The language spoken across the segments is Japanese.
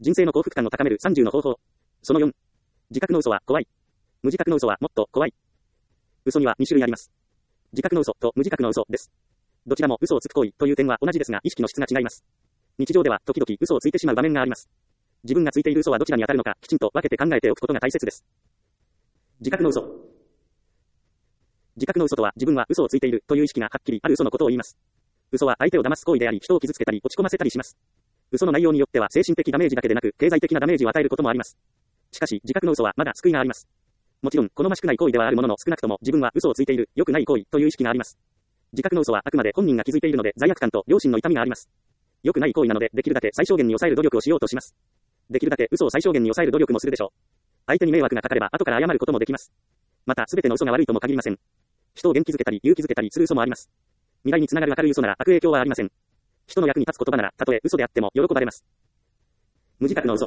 人生の幸福感を高める30の方法。その4。自覚の嘘は怖い。無自覚の嘘はもっと怖い。嘘には2種類あります。自覚の嘘と無自覚の嘘です。どちらも嘘をつく行為という点は同じですが意識の質が違います。日常では時々嘘をついてしまう場面があります。自分がついている嘘はどちらに当たるのかきちんと分けて考えておくことが大切です。自覚の嘘。自覚の嘘とは自分は嘘をついているという意識がはっきりある嘘のことを言います。嘘は相手を騙す行為であり人を傷つけたり落ち込ませたりします。嘘の内容によっては精神的ダメージだけでなく経済的なダメージを与えることもあります。しかし自覚の嘘はまだ救いがあります。もちろん好ましくない行為ではあるものの少なくとも自分は嘘をついている良くない行為という意識があります。自覚の嘘はあくまで本人が気づいているので罪悪感と良心の痛みがあります。良くない行為なのでできるだけ最小限に抑える努力をしようとします。できるだけ嘘を最小限に抑える努力もするでしょう。相手に迷惑がかかれば後から謝ることもできます。また全ての嘘が悪いとも限りません。人を元気づけたり勇気づけたりする嘘もあります。未来につながる明るい嘘なら悪影響はありません。人の役に立つ言葉ならたとえ嘘であっても喜ばれます。無自覚の嘘。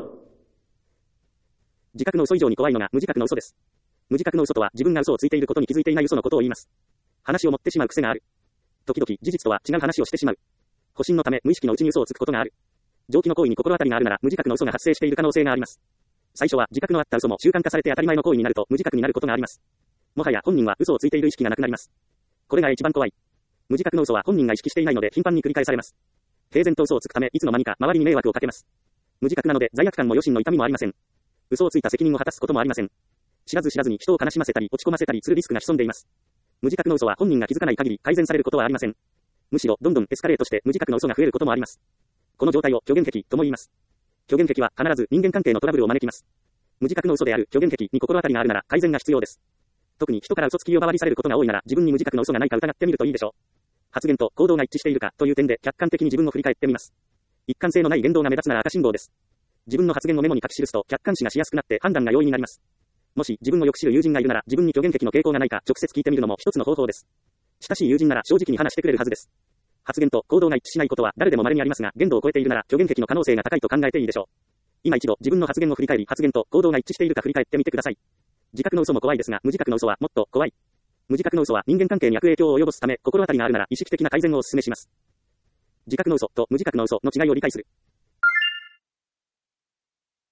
自覚の嘘以上に怖いのが無自覚の嘘です。無自覚の嘘とは自分が嘘をついていることに気づいていない嘘のことを言います。話を持ってしまう癖がある。時々事実とは違う話をしてしまう。保身のため無意識のうちに嘘をつくことがある。上記の行為に心当たりがあるなら無自覚の嘘が発生している可能性があります。最初は自覚のあった嘘も習慣化されて当たり前の行為になると無自覚になることがあります。もはや本人は嘘をついている意識がなくなります。これが一番怖い。無自覚の嘘は本人が意識していないので頻繁に繰り返されます。平然と嘘をつくためいつの間にか周りに迷惑をかけます。無自覚なので罪悪感も良心の痛みもありません。嘘をついた責任を果たすこともありません。知らず知らずに人を悲しませたり落ち込ませたりするリスクが潜んでいます。無自覚の嘘は本人が気づかない限り改善されることはありません。むしろどんどんエスカレートして無自覚の嘘が増えることもあります。この状態を虚言癖とも言います。虚言癖は必ず人間関係のトラブルを招きます。無自覚の嘘である虚言癖に心当たりがあるなら改善が必要です。特に人から嘘つき呼ばわりされることが多いなら自分に無自覚の嘘がないか疑ってみるといいでしょう。発言と行動が一致しているかという点で客観的に自分を振り返ってみます。一貫性のない言動が目立つなら赤信号です。自分の発言をメモに書き記すと客観視がしやすくなって判断が容易になります。もし自分をよく知る友人がいるなら自分に虚言癖の傾向がないか直接聞いてみるのも一つの方法です。親しい友人なら正直に話してくれるはずです。発言と行動が一致しないことは誰でも稀にありますが限度を超えているなら虚言癖の可能性が高いと考えていいでしょう。今一度自分の発言を振り返り発言と行動が一致しているか振り返ってみてください。自覚の嘘も怖いですが無自覚の嘘はもっと怖い。無自覚の嘘は人間関係に悪影響を及ぼすため心当たりがあるなら意識的な改善をお勧めします。自覚の嘘と無自覚の嘘の違いを理解する。